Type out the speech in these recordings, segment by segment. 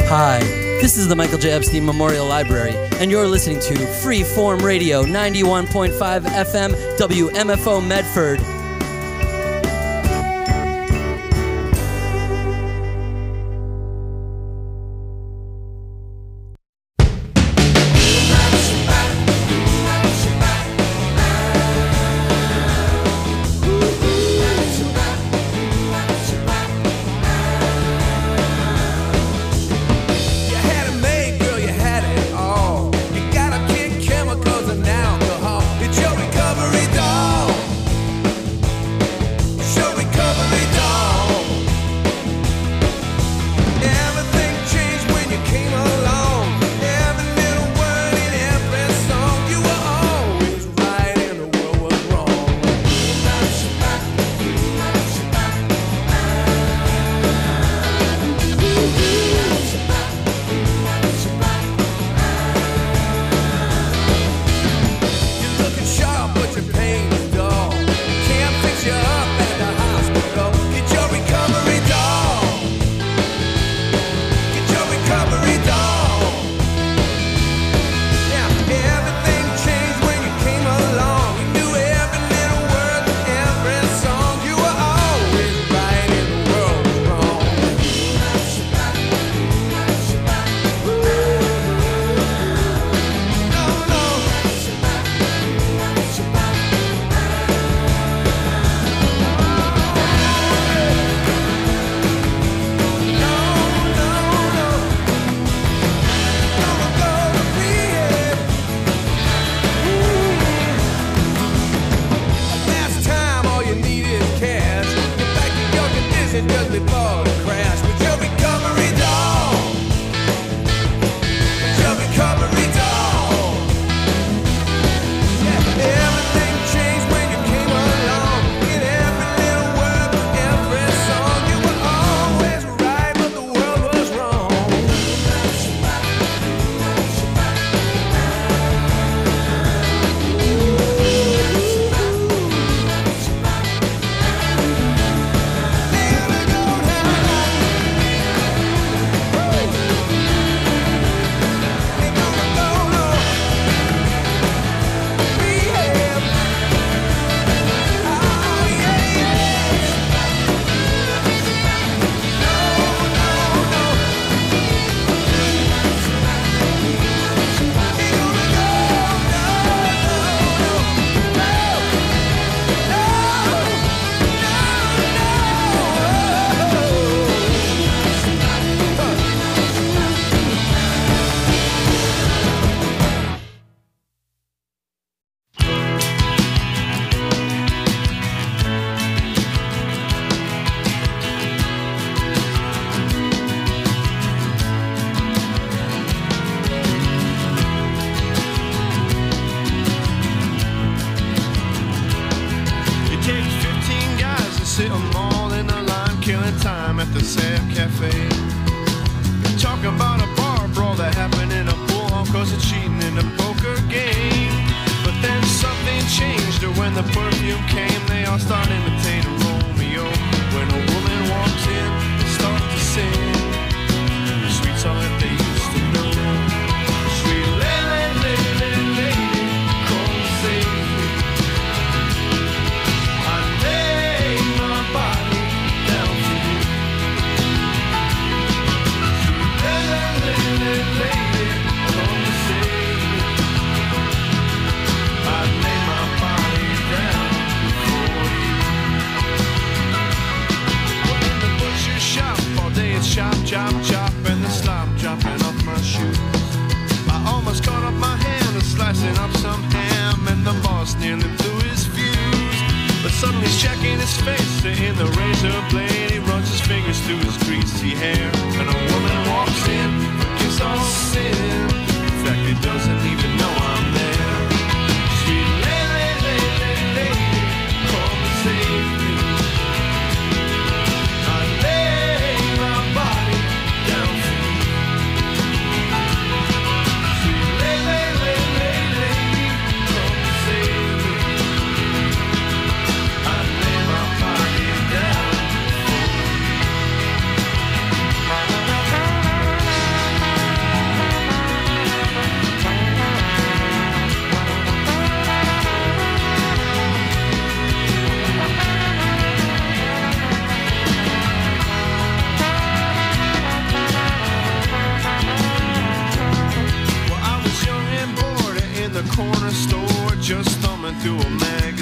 Hi, this is the Michael J. Epstein Memorial Library, and you're listening to Freeform Radio 91.5 FM WMFO Medford.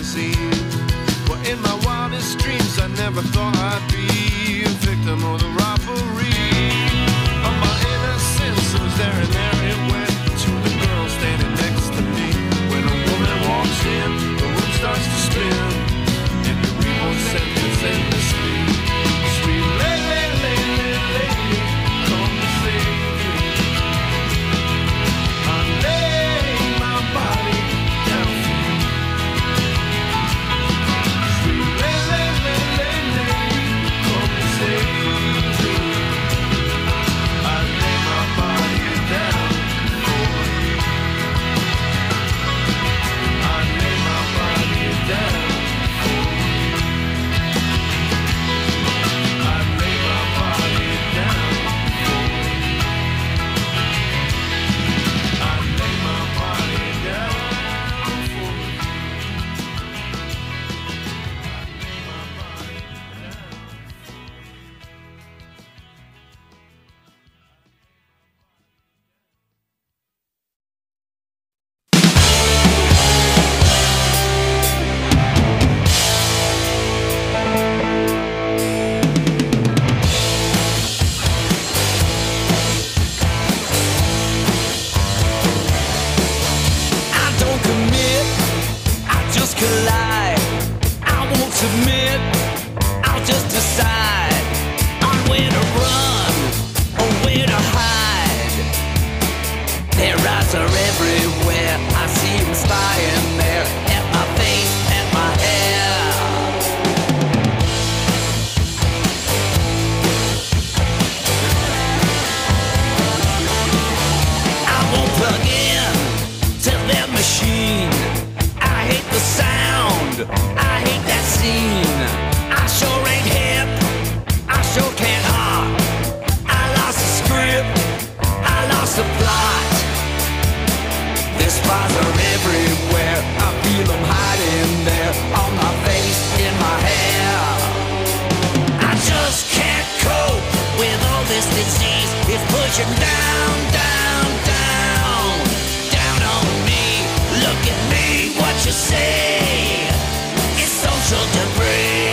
magazine. Well, in my wildest dreams, I never thought I'd be a victim of the robbery of my innocence. It was there and there it went to the girl standing next to me. When a woman walks in, the room starts to spin, and you read one sentence endlessly. Sweet lady, lady, lady, come to save me. I lay my body down for you. Sweet lady, lady, lady, come to save me. I lay my body down for you. I lay my body down for you. I lay my body down for you. I lay my body down for you. I don't commit, I just collide. I won't submit, I'll just decide on where to run or where to hide. Their eyes are everywhere, I see them spying there at my face, at my hair. I won't plug in to their machine. I hate the sound, I hate that scene. I sure ain't hip, I sure can't hop. I lost the script, I lost the plot. Their spies are everywhere, I feel them hiding there, on my face, in my hair. I just can't cope with all this disease. It's pushing down, down, down, down on me. Look at me, what you say? It's social debris.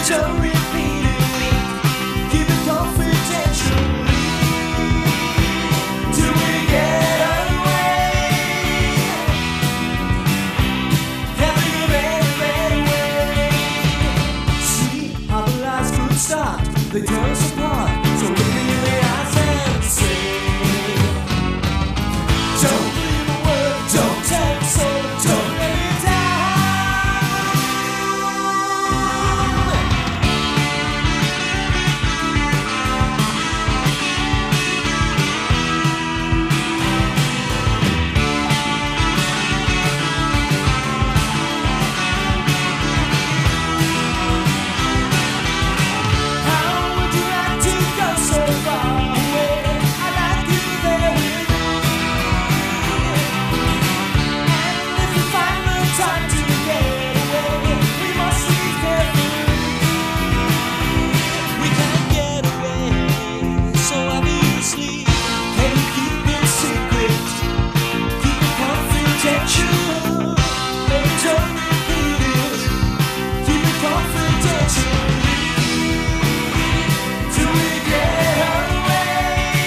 don't repeat it. Keep it confidentially till we get away. Having a better way. See how the lies could start. They tear us apart. So look me in the eyes and say, don't leave a word, don't tell a soul, don't let me down. How would you like to go so far away? I'd like you there with me. And if we find the time to get away, we must leave carefully. We can't get away so obviously. Can you keep it secret? Keep it confidential. Baby, don't repeat it. Keep it confidential till we get away.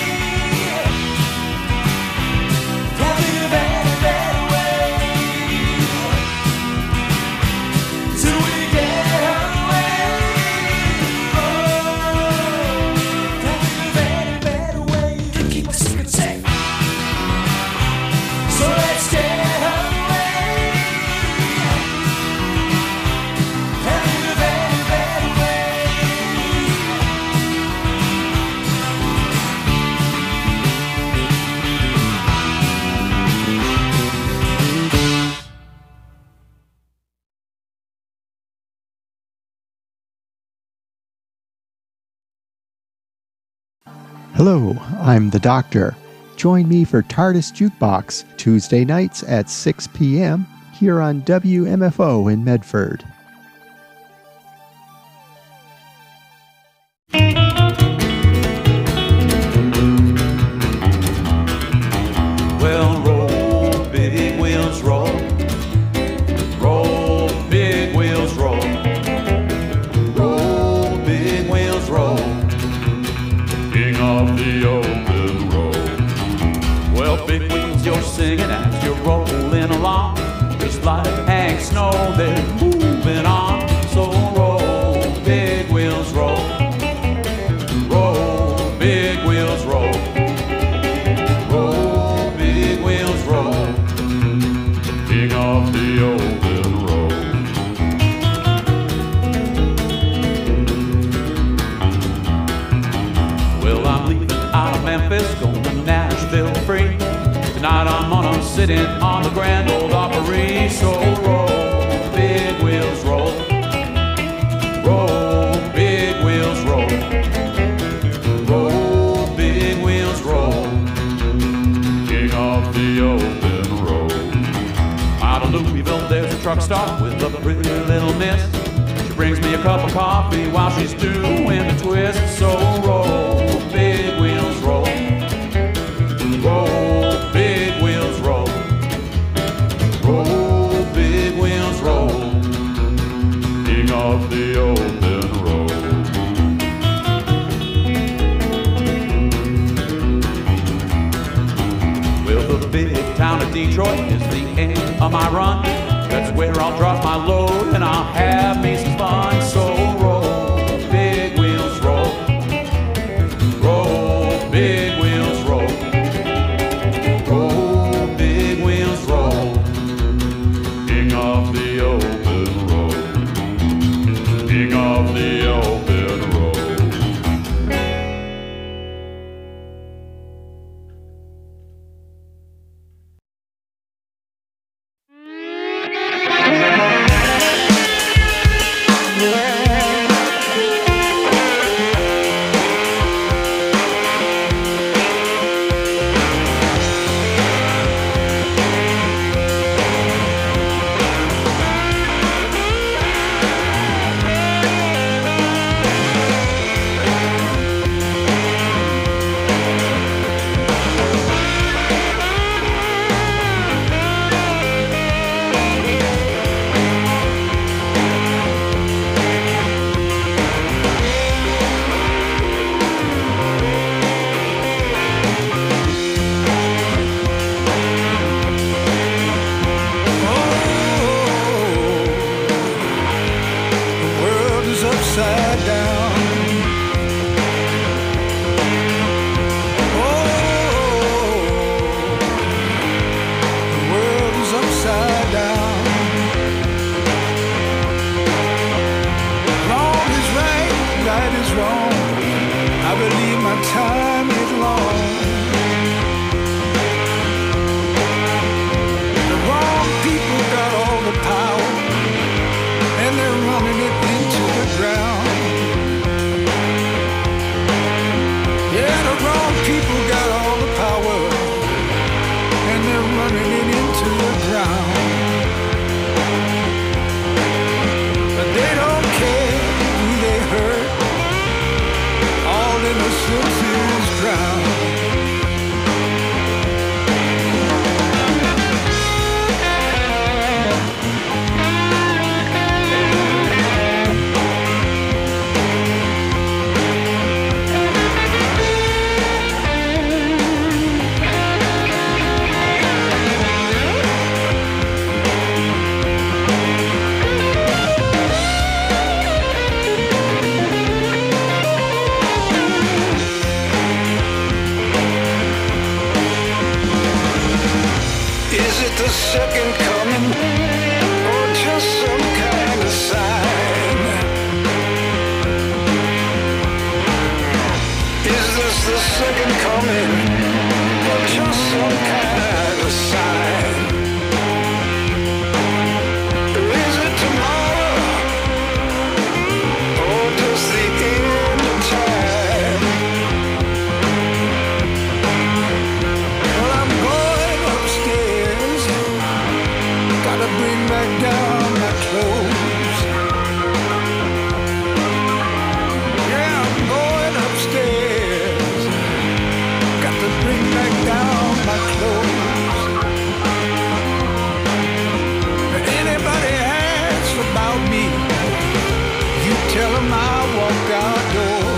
Having a better way. Till we get away. Oh, having a better way to keep a secret safe. So let's get away. Having a better way. Hello, I'm the Doctor. Join me for TARDIS Jukebox Tuesday nights at 6 p.m. here on WMFO in Medford. Well, roll, big wheels roll. Roll, big wheels roll. Roll, big wheels roll. King of the open road. Well, big wheels, you're singing as you're rolling along. Just like Hank Snow, they're moving on. So roll, big wheels roll. Roll, big wheels roll. Roll, big wheels roll. King of the open road. Well, I'm leaving out of Memphis, going to Nashville free. Tonight I'm gonna sit in on the Grand Ole Opry. So roll, big wheels roll. Roll, big wheels roll. Roll, big wheels roll. King of the open road. Out of Louisville there's a truck stop with a pretty little miss. She brings me a cup of coffee while she's doing the twist. So roll, big wheels roll. Roll, big wheels roll. Roll, big wheels roll. King of the open road. Well, the big town of Detroit is the end of my run. That's where I'll drop my load and I'll have me some fun. So roll, big wheels roll. Roll, big wheels roll. Roll, big wheels roll. King of the open road. King of the open road. hurt. All innocence is drowned. The second coming, or just some kind of sign? Is this the second coming, or just some kind of sign? Is it tomorrow, or just the end of time? Well, I'm going upstairs. Gotta bring back down my clothes. Yeah, I'm going upstairs. Got to bring back down my clothes. If anybody asks about me, you tell them I walked outdoors.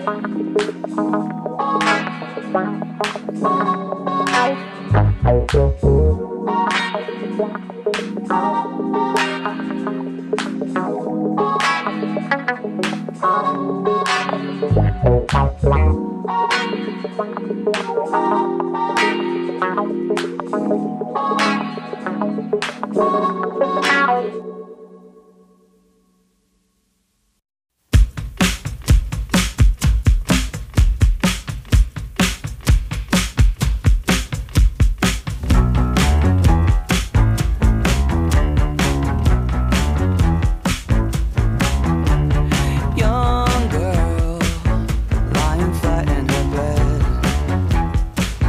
Young girl, lying flat in her bed.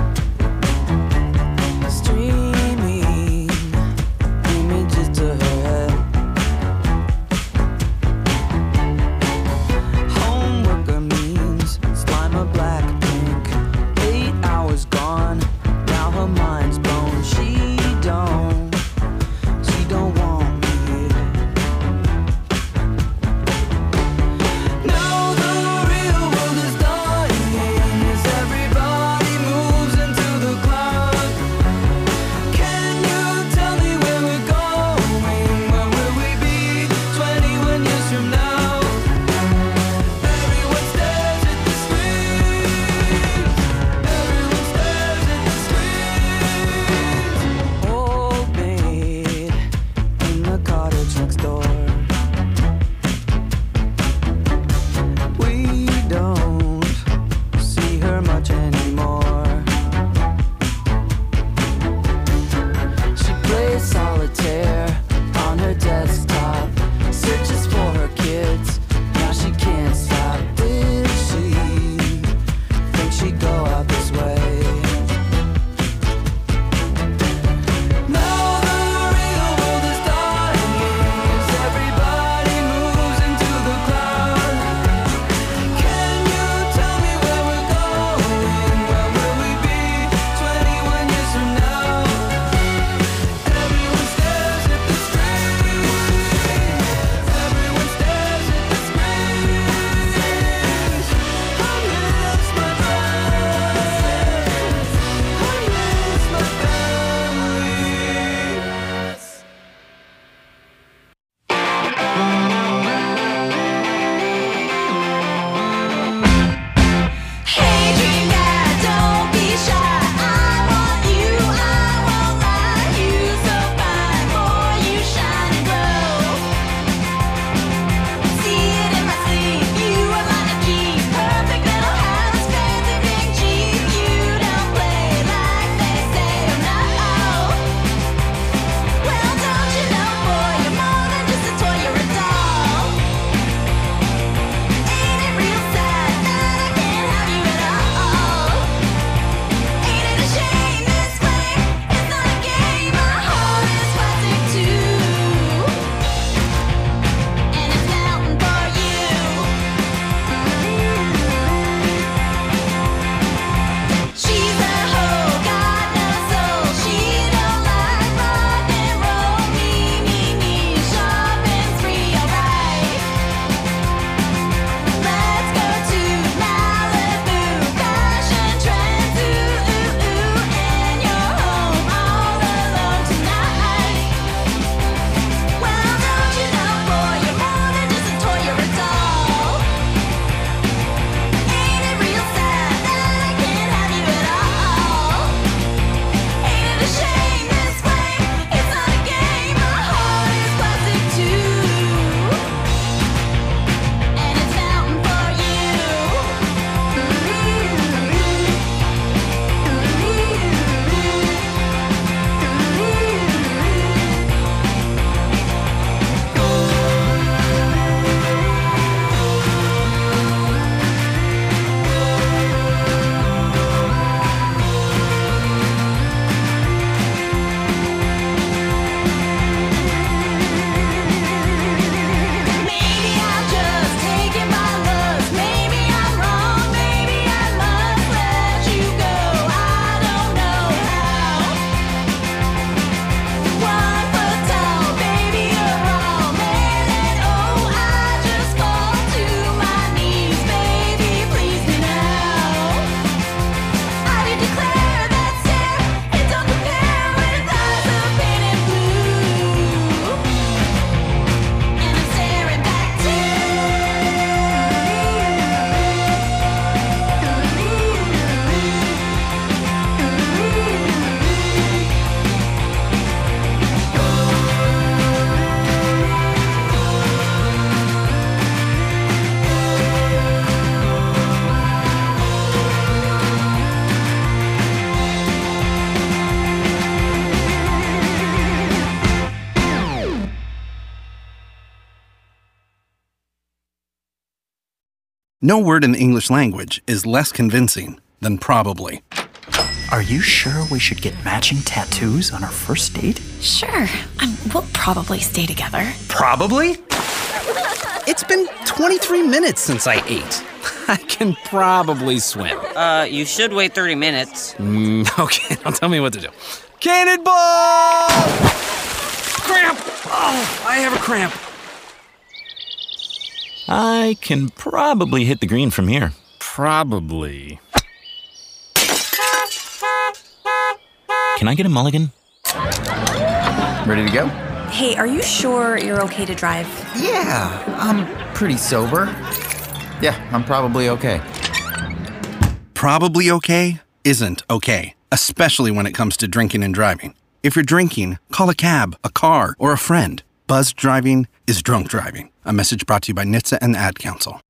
No word in the English language is less convincing than probably. Are you sure we should get matching tattoos on our first date? Sure. We'll probably stay together. Probably? It's been 23 minutes since I ate. I can probably swim. You should wait 30 minutes. Okay, now tell me what to do. Cannonball! Cramp! Oh, I have a cramp. I can probably hit the green from here. Probably. Can I get a mulligan? Ready to go? Hey, are you sure you're okay to drive? Yeah, I'm pretty sober. Yeah, I'm probably okay. Probably okay isn't okay, especially when it comes to drinking and driving. If you're drinking, call a cab, a car, or a friend. Buzzed driving is drunk driving. A message brought to you by NHTSA and the Ad Council.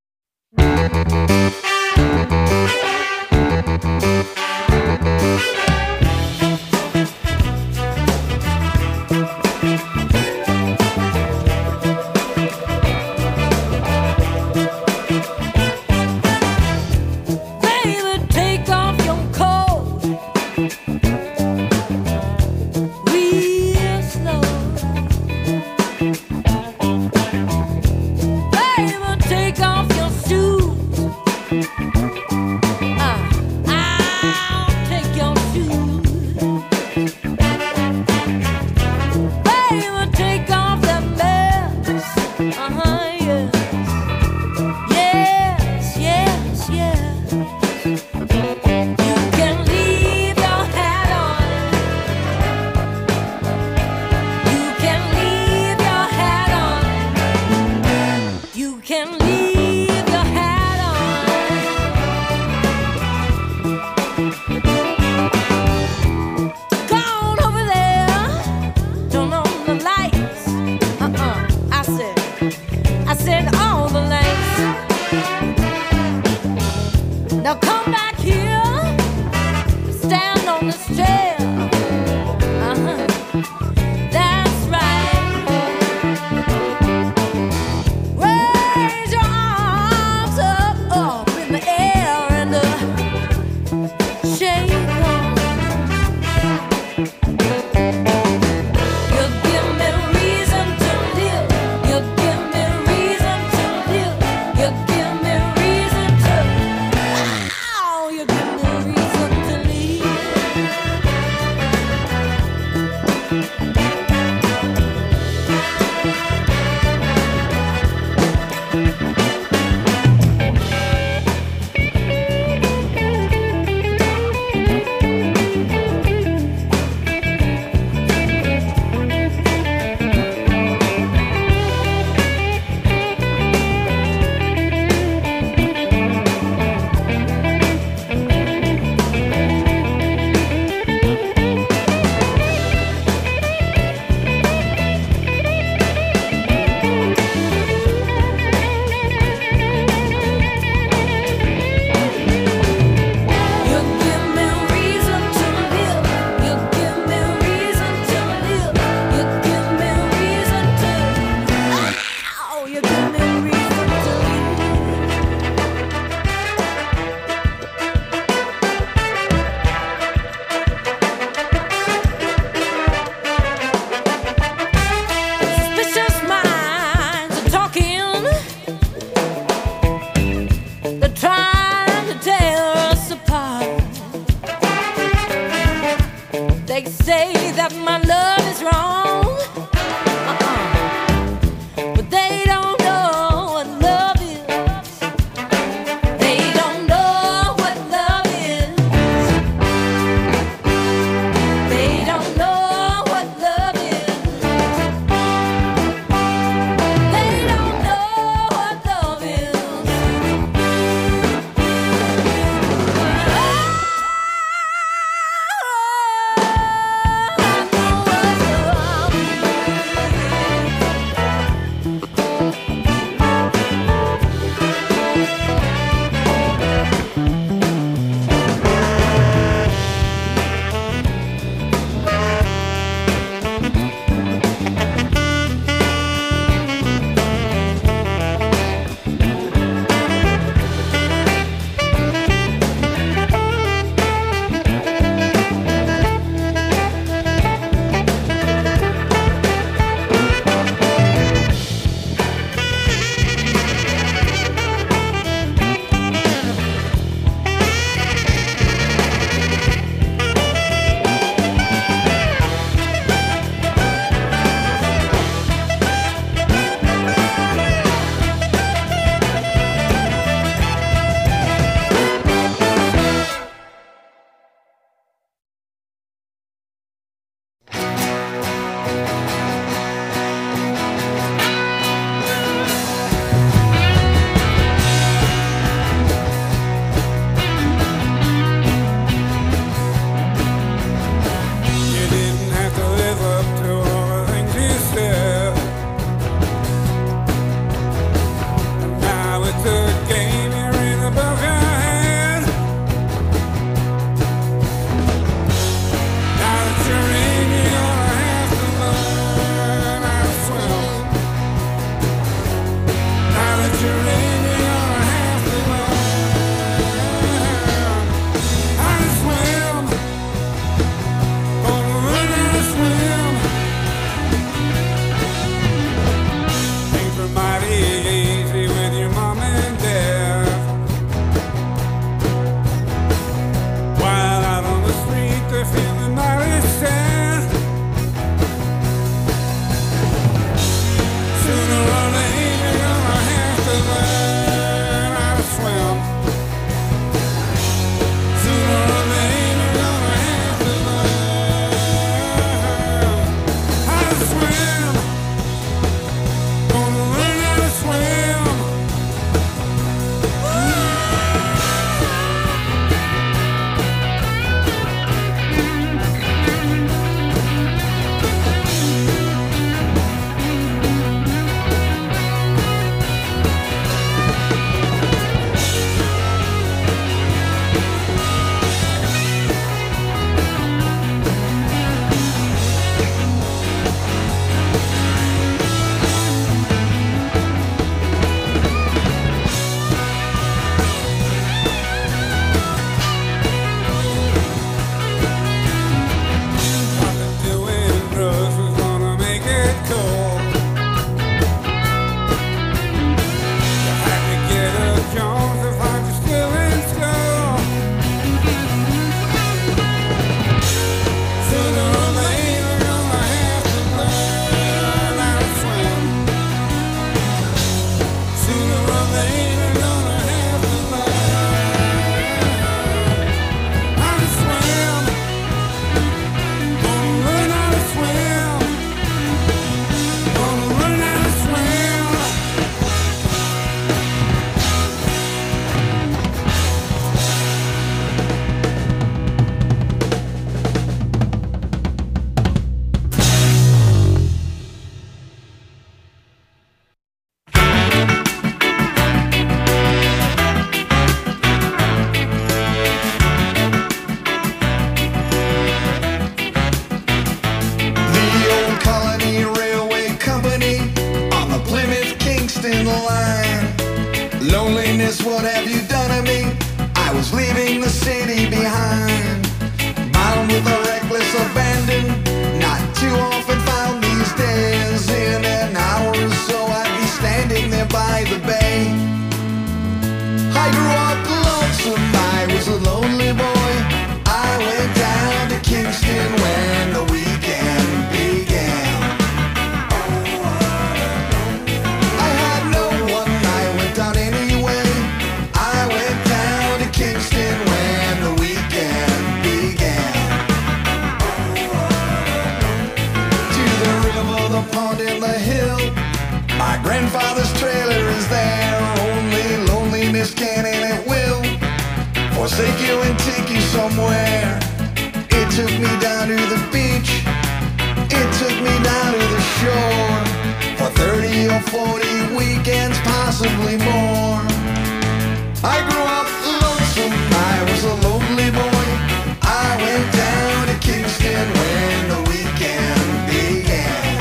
forsake you and take you somewhere. It took me down to the beach, it took me down to the shore, for 30 or 40 weekends, possibly more. I grew up lonesome, I was a lonely boy. I went down to Kingston when the weekend began.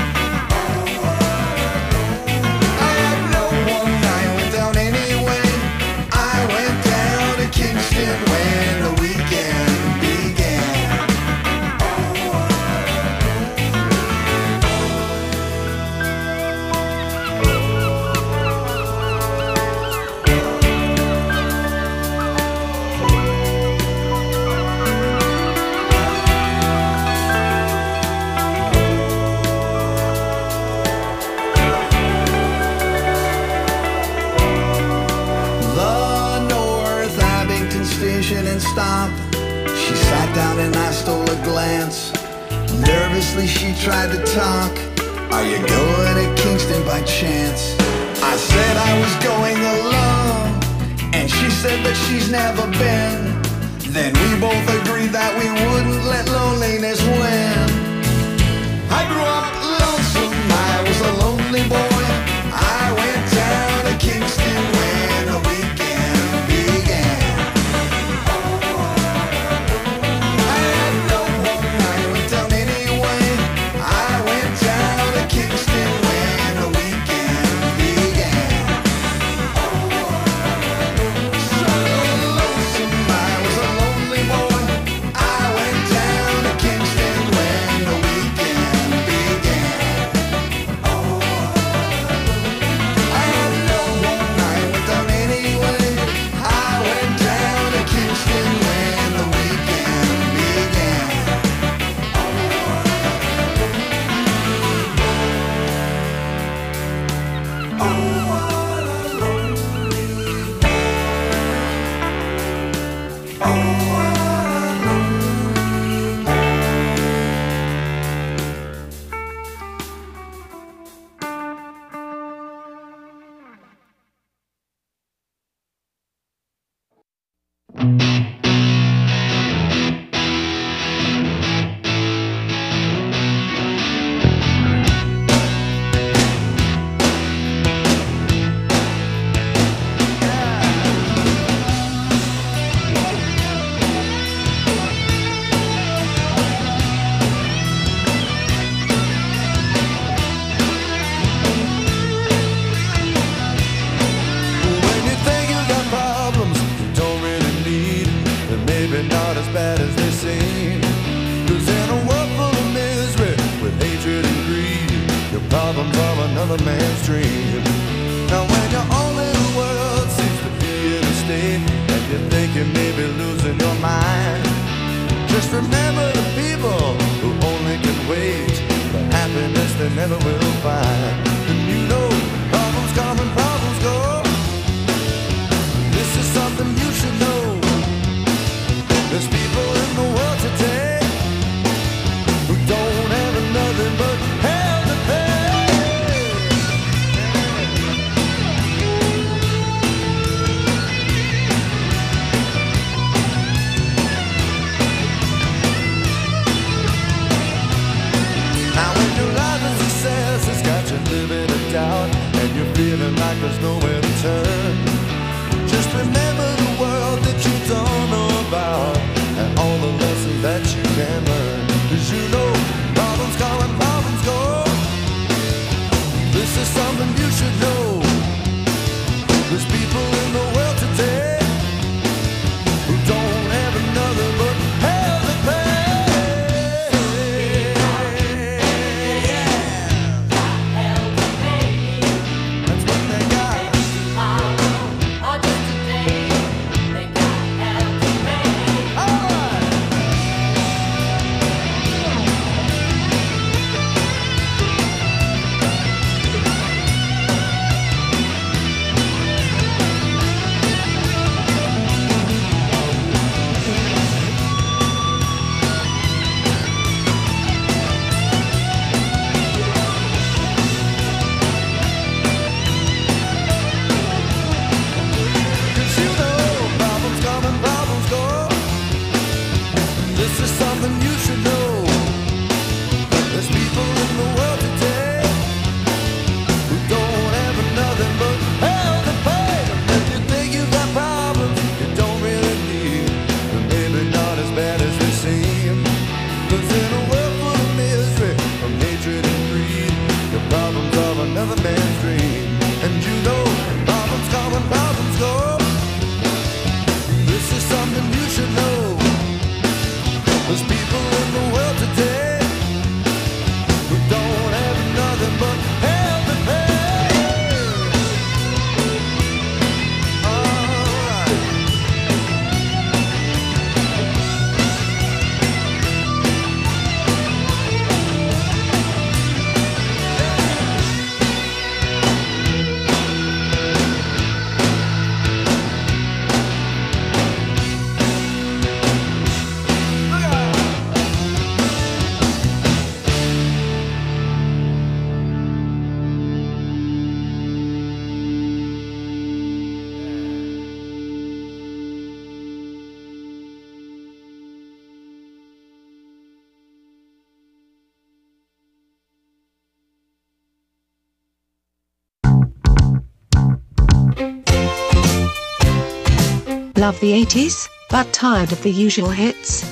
I had no one, I went down anyway. I went down to Kingston when the weekend began. And stop. She sat down and I stole a glance. Nervously she tried to talk. Are you going to Kingston by chance? I said I was going alone, and she said that she's never been. Then we both agreed that we wouldn't let loneliness win. I grew up lonesome, I was a lonely boy. I went down to Kingston when the weekend began. Love the 80s, but tired of the usual hits?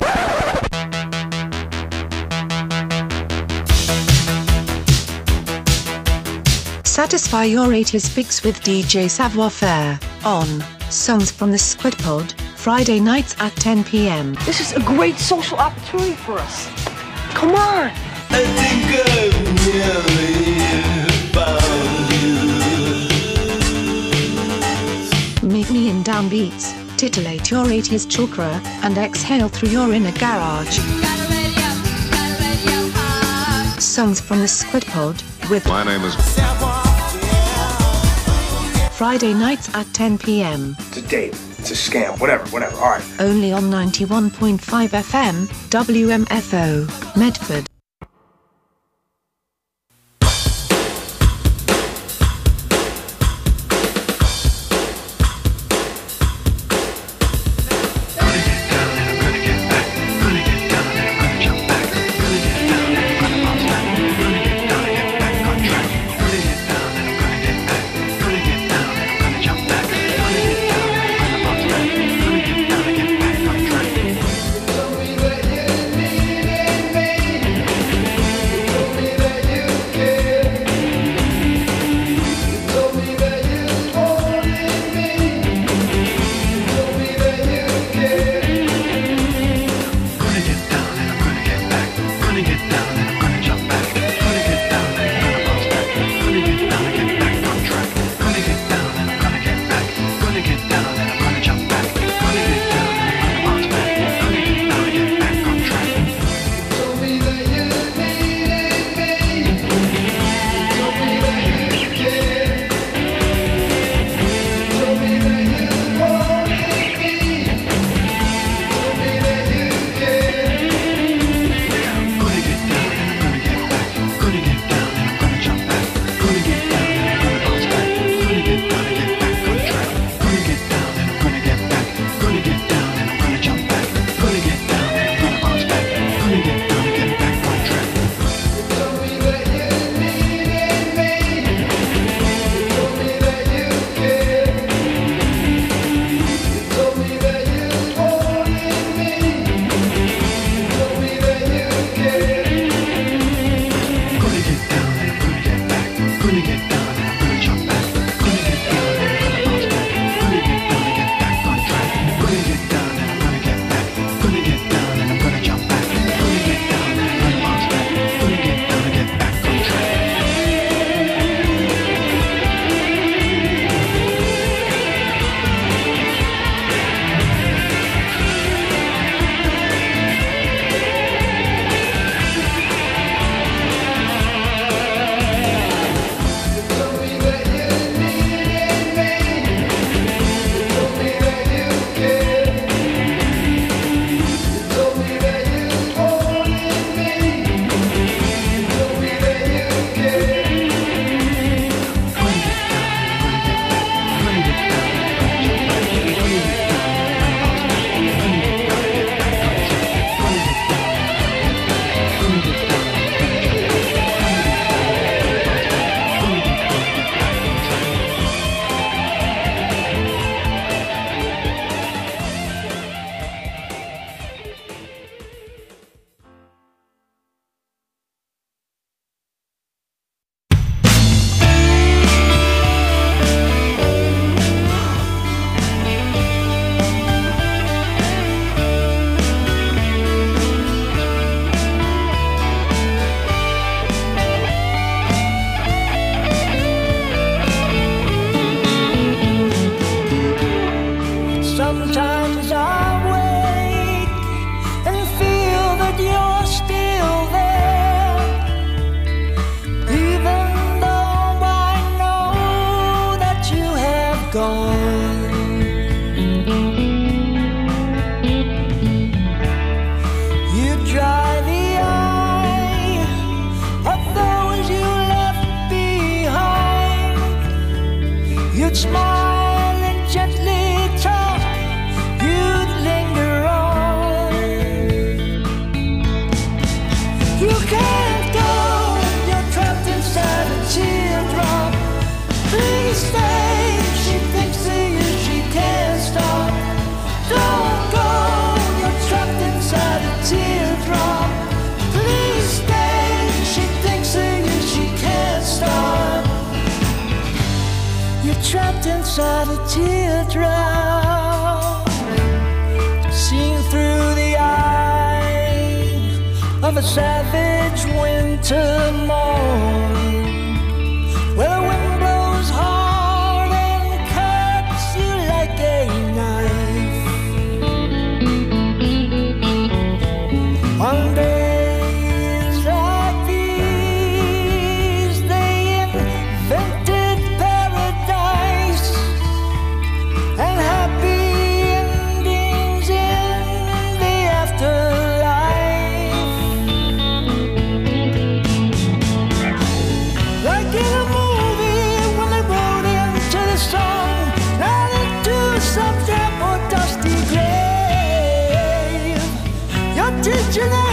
Satisfy your 80s fix with DJ Savoir-Faire on Songs from the Squid Pod, Friday nights at 10 p.m. This is a great social opportunity for us. Come on! I think I've nearly found you. Meet me in downbeats, titillate your 80s chakra, and exhale through your inner garage. Songs from the Squid Pod with My name is Friday nights at 10 p.m. It's a date. It's a scam. Whatever. All right. Only on 91.5 FM, WMFO, Medford. You'd smile and gently talk. You'd trapped inside a teardrop, seen through the eye of a savage winter morn, where the wind blows hard and cuts you like a knife. On days like these, they invented paradise and happy endings in the afterlife. Like in a movie when they rode into the sun, not into some damp or dusty grave. Your teacher